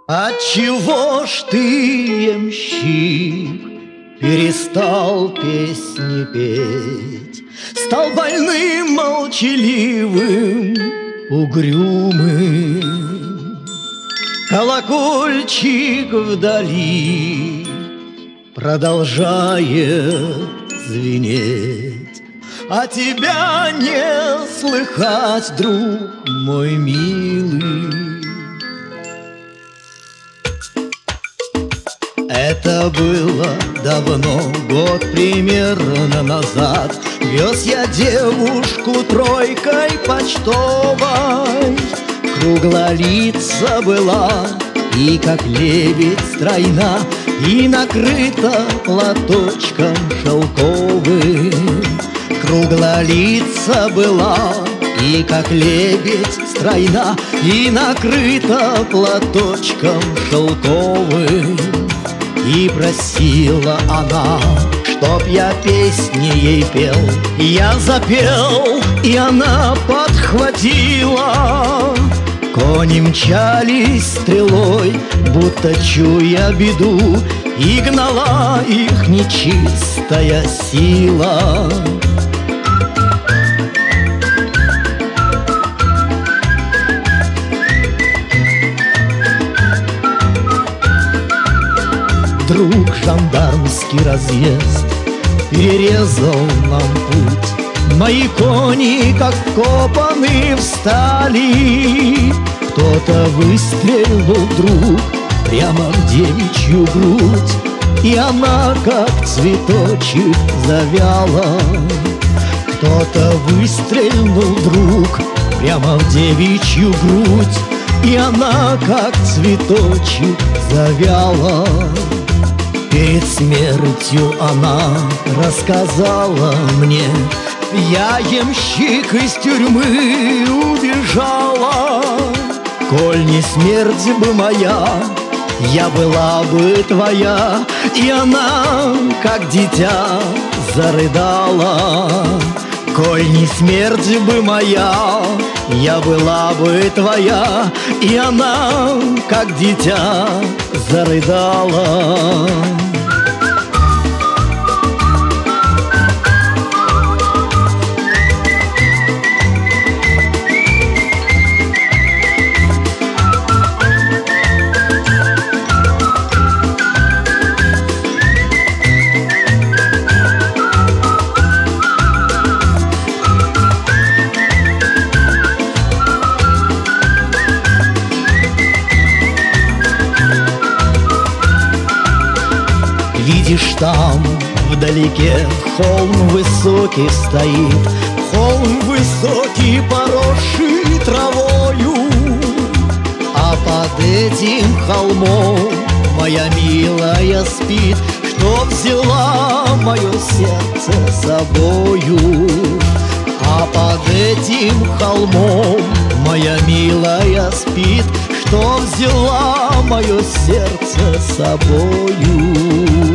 Отчего ж ты, ямщик, перестал песни петь? Стал больным, молчаливым, угрюмым. Колокольчик вдали продолжает звенеть, а тебя не слыхать, друг мой милый. Это было давно, год примерно назад. Вез я девушку тройкой почтовой. Круглолица была и как лебедь стройна, и накрыта платочком шелковым. Круглолица была и как лебедь стройна, и накрыта платочком шелковым. И просила она, чтоб я песни ей пел. Я запел, и она подхватила. Кони мчались стрелой, будто чуя беду, и гнала их нечистая сила. Вдруг жандармский разъезд перерезал нам путь. Мои кони, как копаны, встали. Кто-то выстрелил вдруг прямо в девичью грудь, и она, как цветочек, завяла. Кто-то выстрелил вдруг прямо в девичью грудь, и она, как цветочек, завяла. Перед смертью она рассказала мне: я, ямщик, из тюрьмы убежала. Коль не смерть бы моя, я была бы твоя. И она, как дитя, зарыдала. Коль не смерть бы моя, я была бы твоя. И она, как дитя, зарыдала. Видишь, там вдалеке холм высокий стоит, холм высокий, поросший травою. А под этим холмом моя милая спит, что взяла мое сердце с собою. А под этим холмом моя милая спит, что взяла мое сердце с собою.